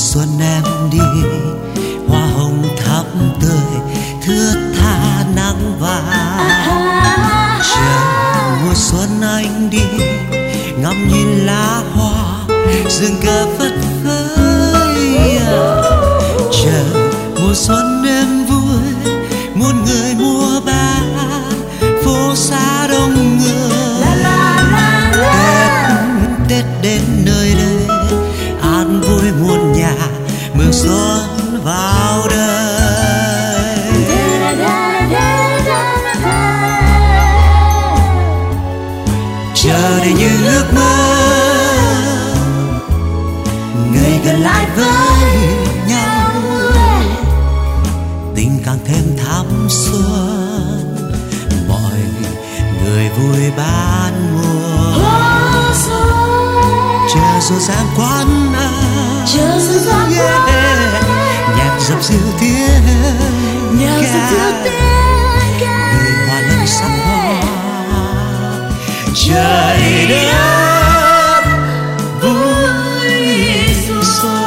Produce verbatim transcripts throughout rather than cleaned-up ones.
xuân em đi, hoa hồng thắm tươi thưa tha nắng vàng. Chờ mùa xuân anh đi, ngắm nhìn lá hoa rừng cờ phất phới. Chờ mùa xuân em vui, muôn người mua bán, phố xa đông người. Tết Tết đến nơi đây, an vui muôn nhà, mừng xuân vào đời. Chờ để những ước mơ ngày gần lại với nhau, tình càng thêm thắm xuân, mọi người vui ban mùa. Chờ rồi sang quán ăn, chờ rồi sang quán ăn, nhạc dập dìu tiếng nhạc dập dìu tiếng ca, người hoa lên sắc hoa trời đất vui xuân.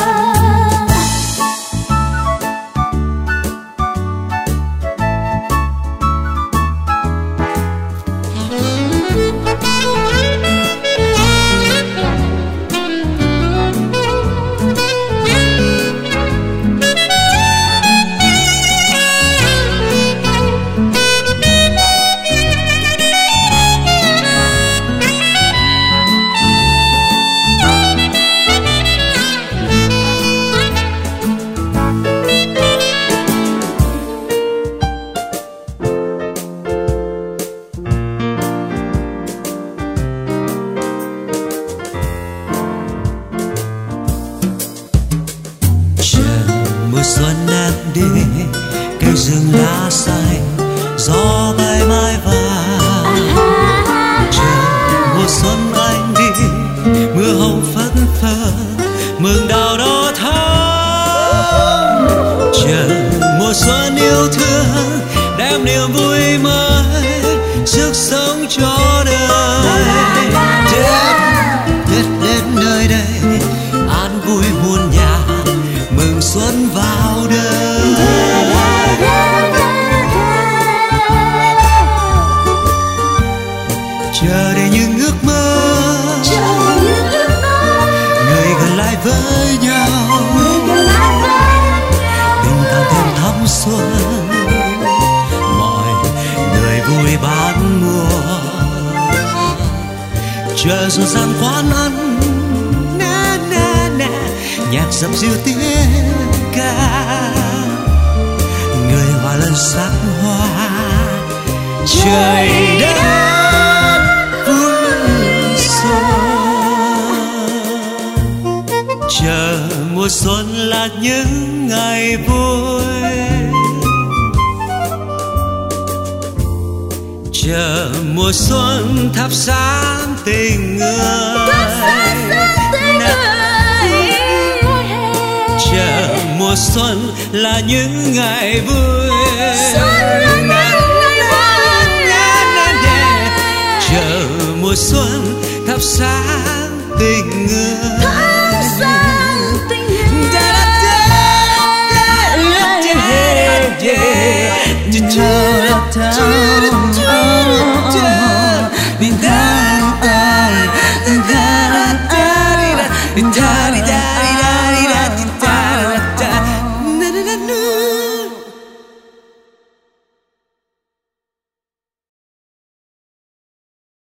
Mùa xuân em đi, cây rừng lá xanh, gió bay mái vàng. Chờ mùa xuân anh đi, mưa hồng phất phơ, mừng đào đỏ thắm. Chờ mùa xuân yêu thương, đem niềm vui mới, sức sống cho đời. Tết Tết đến nơi đây, an vui muôn nhà, mừng xuân vào đời. Chờ để những ước mơ người gần lại với nhau, tình càng thêm thắm xuân, mọi người vui bán mùa. Chờ rồi sang quán ăn, na na na, nhạc dập dìu tiếng ca, người hòa lên sắc hoa trời đất vui xuân. Chờ mùa xuân là những ngày vui, chờ mùa xuân thắp sáng tình người. Chờ mùa xuân là những ngày vui, chờ mùa xuân thắp sáng tình người. Chờ